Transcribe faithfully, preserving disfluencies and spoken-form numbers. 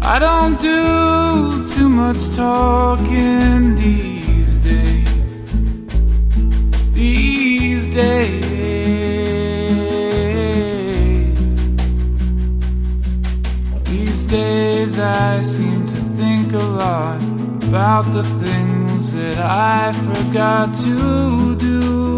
I don't do too much talking these days. These days. These days I seem to think a lot about the things that I forgot to do.